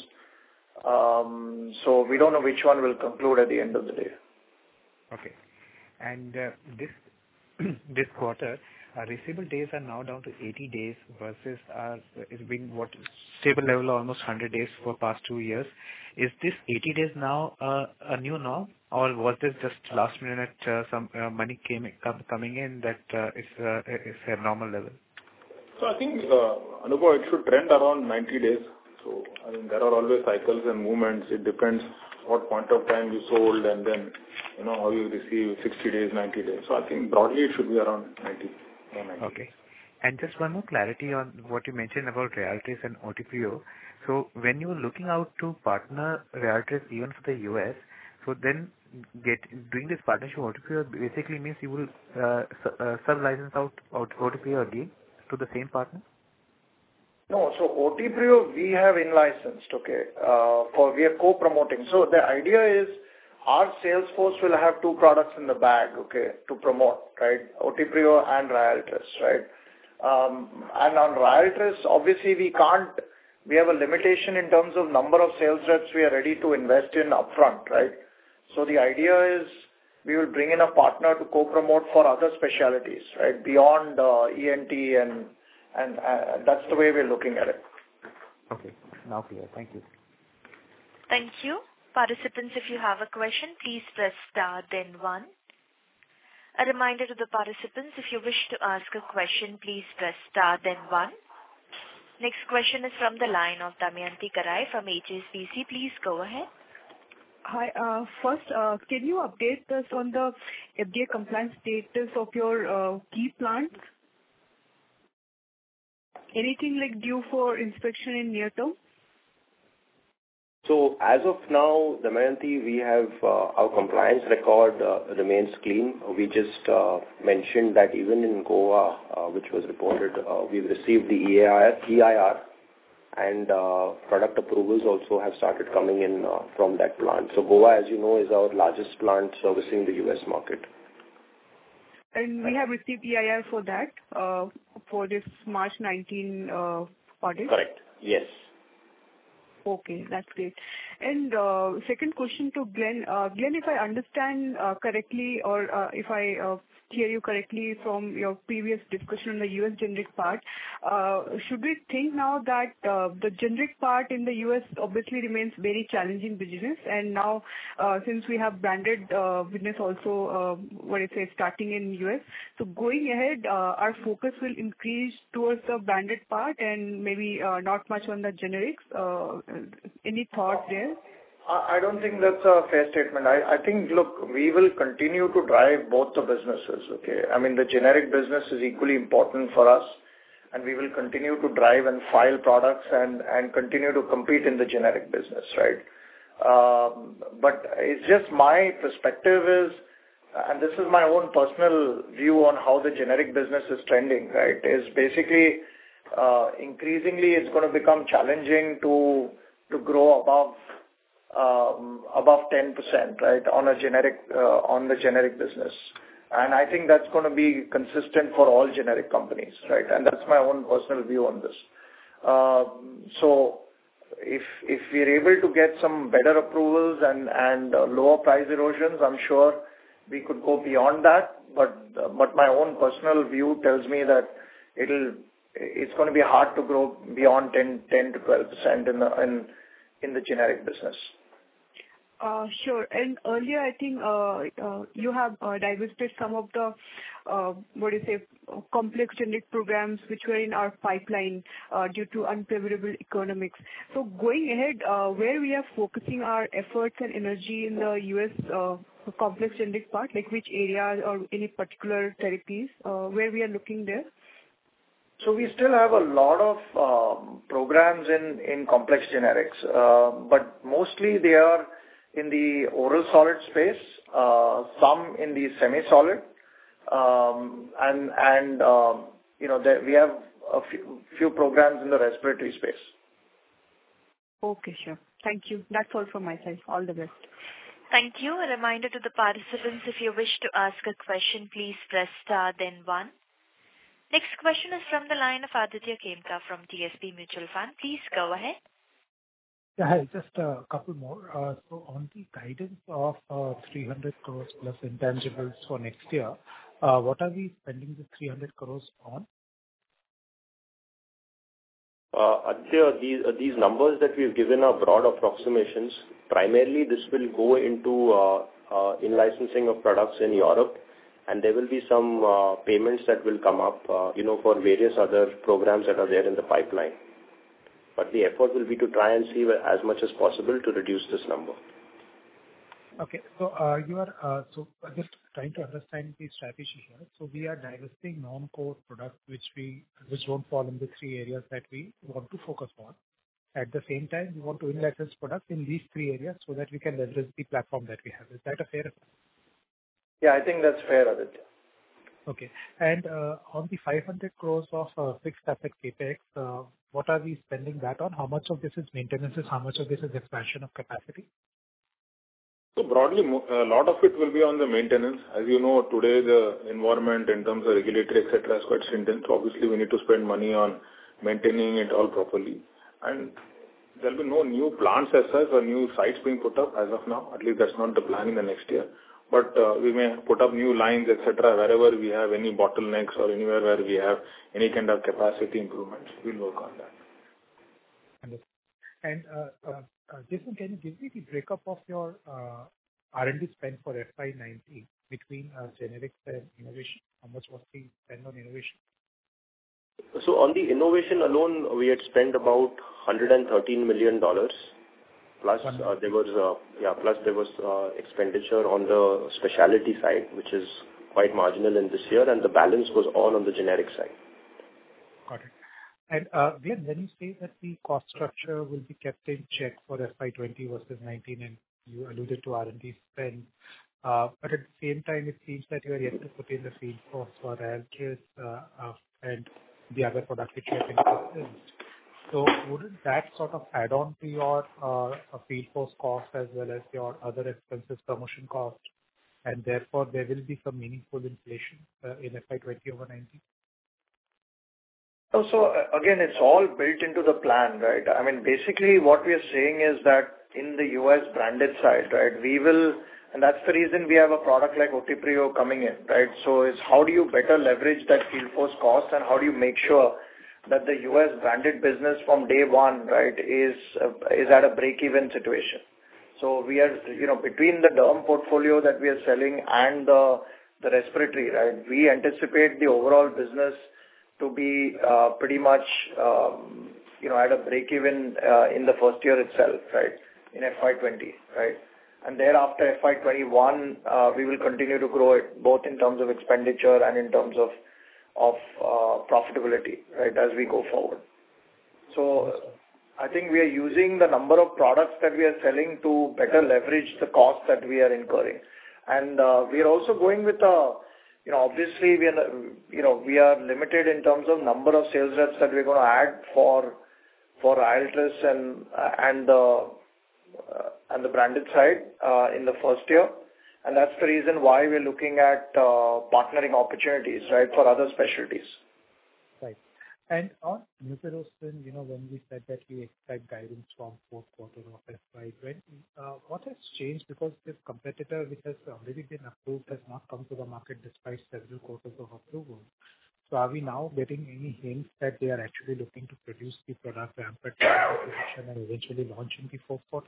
Um, so we don't know which one will conclude at the end of the day. Okay. And uh, this this quarter, our receivable days are now down to eighty days versus our, it's been what stable level of almost one hundred days for past two years. Is this eighty days now uh, a new norm, or was this just last minute uh, some uh, money came come, coming in that uh, is uh, is a normal level? So I think uh, Anubhav, it should trend around ninety days. So I mean there are always cycles and movements. It depends what point of time you sold, and then you know how you receive sixty days, ninety days. So I think broadly it should be around ninety. Okay. And just one more clarity on what you mentioned about Ryaltris and Utiprio. So when you're looking out to partner Ryaltris even for the U S, so then get doing this partnership with Utiprio basically means you will uh, uh, sub-license out Utiprio again to the same partner? No, so Utiprio we have in-licensed, okay, uh, for we are co-promoting. So the idea is our sales force will have two products in the bag, okay, to promote, right, Utiprio and Ryaltris, right. Um, and on Ryaltris, obviously we can't, we have a limitation in terms of number of sales reps we are ready to invest in upfront, right. So the idea is we will bring in a partner to co-promote for other specialties, right, beyond uh, E N T and and uh, that's the way we're looking at it. Okay, now clear. Thank you. Thank you. Participants, if you have a question, please press star then one. A reminder to the participants, if you wish to ask a question, please press star then one. Next question is from the line of Damayanti Kerai from H S B C. Please go ahead. Hi. Uh, first, uh, can you update us on the F D A compliance status of your uh, key plants? Anything like due for inspection in near term? So as of now, Damayanti, we have uh, our compliance record uh, remains clean. We just uh, mentioned that even in Goa, uh, which was reported, uh, we've received the E I R and uh, product approvals also have started coming in uh, from that plant. So Goa, as you know, is our largest plant servicing the U S market. And we have received E I R for that, uh, for this March nineteenth uh, audit? Correct. Yes. Okay, that's great. And uh, second question to Glenn. Uh, Glenn, if I understand uh, correctly, or uh, if I uh, hear you correctly from your previous discussion on the U S generic part, uh, should we think now that uh, the generic part in the U S obviously remains very challenging business, and now uh, since we have branded uh, business also, uh, what I say, starting in U S, so going ahead, uh, our focus will increase towards the branded part and maybe uh, not much on the generics. Uh, any thoughts there? I don't think that's a fair statement. I, I think, look, we will continue to drive both the businesses, okay? I mean, the generic business is equally important for us, and we will continue to drive and file products and, and continue to compete in the generic business, right? Um, but it's just my perspective is, and this is my own personal view on how the generic business is trending, right, is basically uh, increasingly it's going to become challenging to to grow above Um, above ten percent, right, on a generic, uh, on the generic business. And I think that's going to be consistent for all generic companies, right? And that's my own personal view on this. Uh, so if, if we're able to get some better approvals and, and uh, lower price erosions, I'm sure we could go beyond that. But, uh, but my own personal view tells me that it'll, it's going to be hard to grow beyond ten, ten to twelve percent in the, in, in the generic business. Uh, Sure. And earlier, I think uh, uh, you have uh, divested some of the, uh, what do you say, complex generic programs which were in our pipeline uh, due to unfavorable economics. So going ahead, uh, where we are focusing our efforts and energy in the U S uh, complex generic part, like which areas or any particular therapies, uh, where we are looking there? So we still have a lot of um, programs in, in complex generics, uh, but mostly they are in the oral solid space, uh, some in the semi-solid, um, and, and um, you know, there, we have a few, few programs in the respiratory space. Okay, sure. Thank you. That's all from my side. All the best. Thank you. A reminder to the participants, if you wish to ask a question, please press star then one. Next question is from the line of Aditya Khemka from D S P Mutual Fund. Please go ahead. Yeah, hi, just a couple more. Uh, so on the guidance of uh, three hundred crores plus intangibles for next year, uh, what are we spending the three hundred crores on? Uh, Aditya, these, uh, these numbers that we've given are broad approximations. Primarily, this will go into uh, uh, in-licensing of products in Europe, and there will be some uh, payments that will come up, uh, you know, for various other programs that are there in the pipeline. But the effort will be to try and see as much as possible to reduce this number. Okay, so uh, you are uh, so just trying to understand the strategy here. So we are divesting non-core products which we which don't fall in the three areas that we want to focus on. At the same time, we want to in-license products in these three areas so that we can leverage the platform that we have. Is that a fair? Yeah, I think that's fair, Aditya. Okay. And uh, on the five hundred crores of uh, fixed asset capex, uh, what are we spending that on? How much of this is maintenance? How much of this is expansion of capacity? So broadly, a lot of it will be on the maintenance. As you know, today the environment in terms of regulatory, et cetera, is quite stringent. So obviously, we need to spend money on maintaining it all properly. And there will be no new plants as such or new sites being put up as of now. At least that's not the plan in the next year. but uh, we may put up new lines, et cetera, wherever we have any bottlenecks or anywhere where we have any kind of capacity improvements. We'll work on that. Understood. And uh, uh, uh, Jason, can you give me the breakup of your uh, R and D spend for F Y nineteen between uh, generics and innovation? How much was the spend on innovation? So on the innovation alone, we had spent about one hundred thirteen million dollars. Plus, uh, there was uh, yeah. Plus, there was uh, expenditure on the specialty side, which is quite marginal in this year, and the balance was all on the generic side. Got it. And uh, Glenn, when you say that the cost structure will be kept in check for F Y twenty versus nineteen, and you alluded to R and D spend, uh, but at the same time, it seems that you are yet to put in the field force for Ryaltris uh, uh, and the other product which you have introduced. So wouldn't that sort of add on to your uh, field force cost as well as your other expenses, promotion cost, and therefore there will be some meaningful inflation uh, in F Y twenty over nineteen? Oh, so uh, again, it's all built into the plan, right? I mean, basically what we are saying is that in the U S branded side, right, we will, and that's the reason we have a product like Otiprio coming in, right? So it's how do you better leverage that field force cost, and how do you make sure that the U S branded business from day one, right, is uh, is at a break-even situation. So we are, you know, between the derm portfolio that we are selling and the the respiratory, right, we anticipate the overall business to be uh, pretty much, um, you know, at a break-even uh, in the first year itself, right, in F Y twenty, right? And thereafter, F Y twenty-one, uh, we will continue to grow it both in terms of expenditure and in terms of of uh, profitability, right, as we go forward. So I think we are using the number of products that we are selling to better leverage the cost that we are incurring. And uh, we are also going with a, you know, obviously we are, you know, we are limited in terms of number of sales reps that we're going to add for for Ryaltris and uh, and the uh, and the branded side uh, in the first year. And that's the reason why we're looking at uh, partnering opportunities, right, for other specialties. Right. And on Mupirocin, you know, when we said that we expect guidance from fourth quarter of F Y twenty, uh, what has changed? Because this competitor, which has already been approved, has not come to the market despite several quarters of approval. So are we now getting any hints that they are actually looking to produce the product, ramp it to production, and eventually launch in the fourth quarter?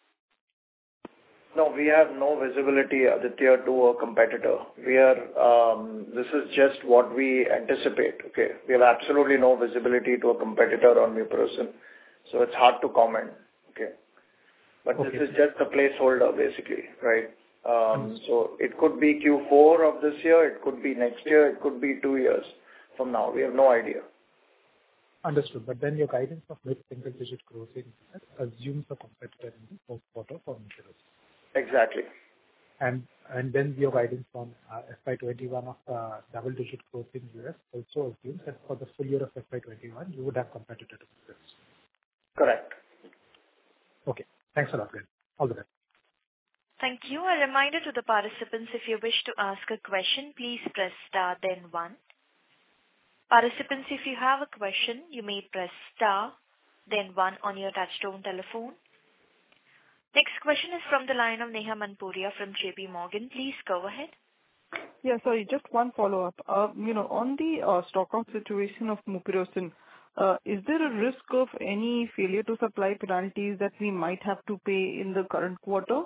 No, we have no visibility, Aditya, to a competitor. We are, um, this is just what we anticipate, okay? We have absolutely no visibility to a competitor on Mupirocin, so it's hard to comment, okay? But okay. This is just a placeholder, basically, right? Um, so it could be Q four of this year, it could be next year, it could be two years from now. We have no idea. Understood. But then your guidance of mid-single digit growth in assumes a competitor in the fourth quarter for Mupirocin. Exactly. And and then your guidance on uh, F Y twenty-one of uh, double-digit growth in U S also assumes that for the full year of F Y twenty-one, you would have competitor to this. Correct. Okay. Thanks a lot, Glenn. All the best. Thank you. A reminder to the participants, if you wish to ask a question, please press star then one. Participants, if you have a question, you may press star then one on your touchtone telephone. Next question is from the line of Neha Manpuria from J P Morgan. Please go ahead. Yeah, sorry, just one follow-up. Uh, you know, on the uh, stock-out situation of Mupirocin, uh, is there a risk of any failure to supply penalties that we might have to pay in the current quarter?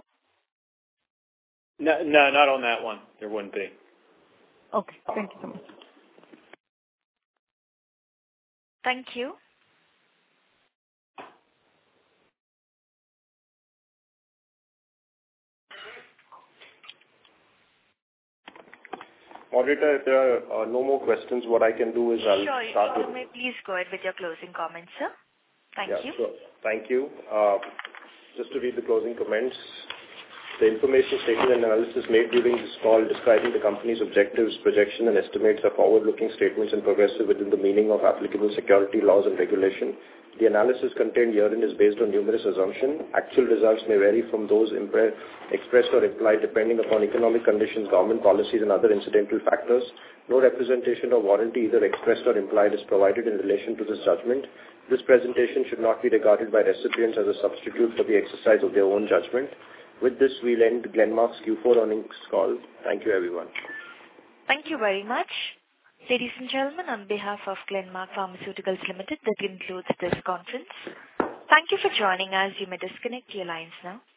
No, no, not on that one. There wouldn't be. Okay, thank you so much. Thank you. Moderator, if there are uh, no more questions, what I can do is I'll sure, start you with... may please go ahead with your closing comments, sir. Thank yeah, you. Sure. Thank you. Uh, just to read the closing comments. The information statement and analysis made during this call describing the company's objectives, projections, and estimates are forward-looking statements and progressive within the meaning of applicable security laws and regulation. The analysis contained herein is based on numerous assumptions. Actual results may vary from those impre- expressed or implied depending upon economic conditions, government policies, and other incidental factors. No representation or warranty, either expressed or implied, is provided in relation to this judgment. This presentation should not be regarded by recipients as a substitute for the exercise of their own judgment. With this, we'll end Glenmark's Q four earnings call. Thank you, everyone. Thank you very much. Ladies and gentlemen, on behalf of Glenmark Pharmaceuticals Limited, that concludes this conference. Thank you for joining us. You may disconnect your lines now.